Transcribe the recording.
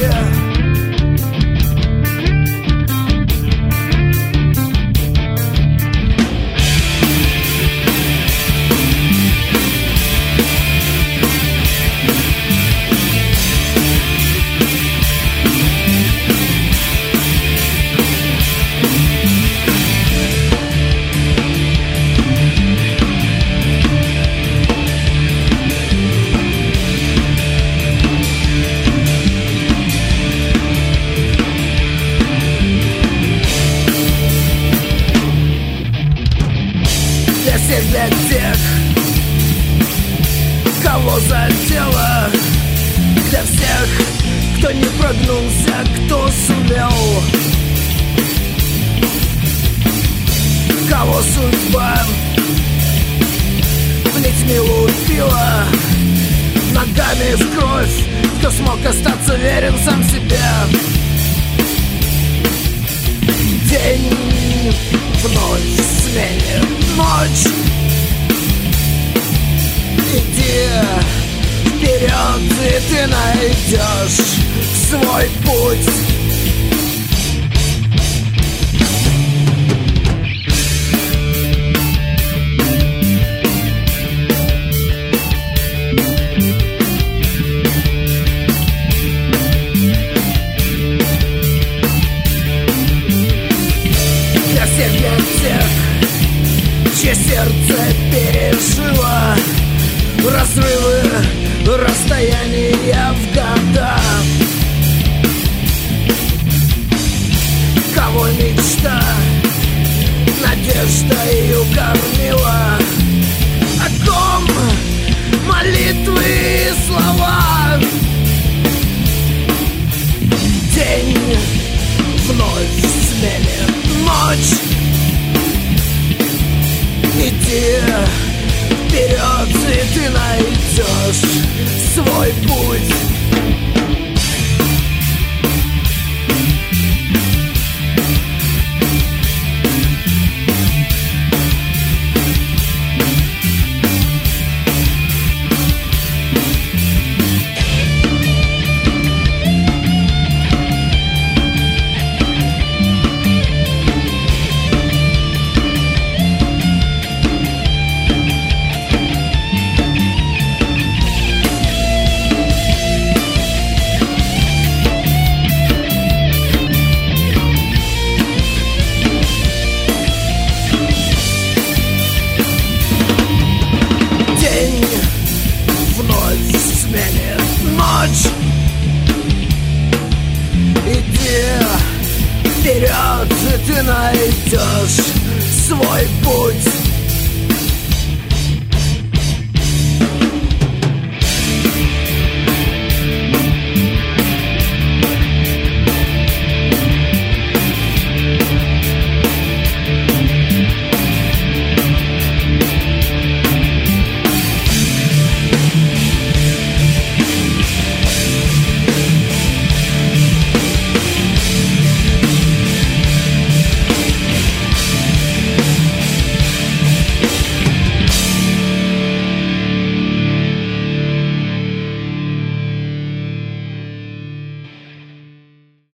Для тех, кого задело, для всех, кто не прогнулся, кто сумел, кого судьба плетьми лупила ногами в кровь, кто смог остаться верен сам себе. День вновь сменит ночь. Иди вперед, и ты найдешь свой путь. Для всех, для тех, чье сердце пережило разрывы, расстояния в года, кого мечта надеждою кормила, о ком молитвы и слова. День вновь сменит ночь. Иди вперед, и ты найдешь свой путь. Ночь. Иди вперед, и ты найдешь свой путь.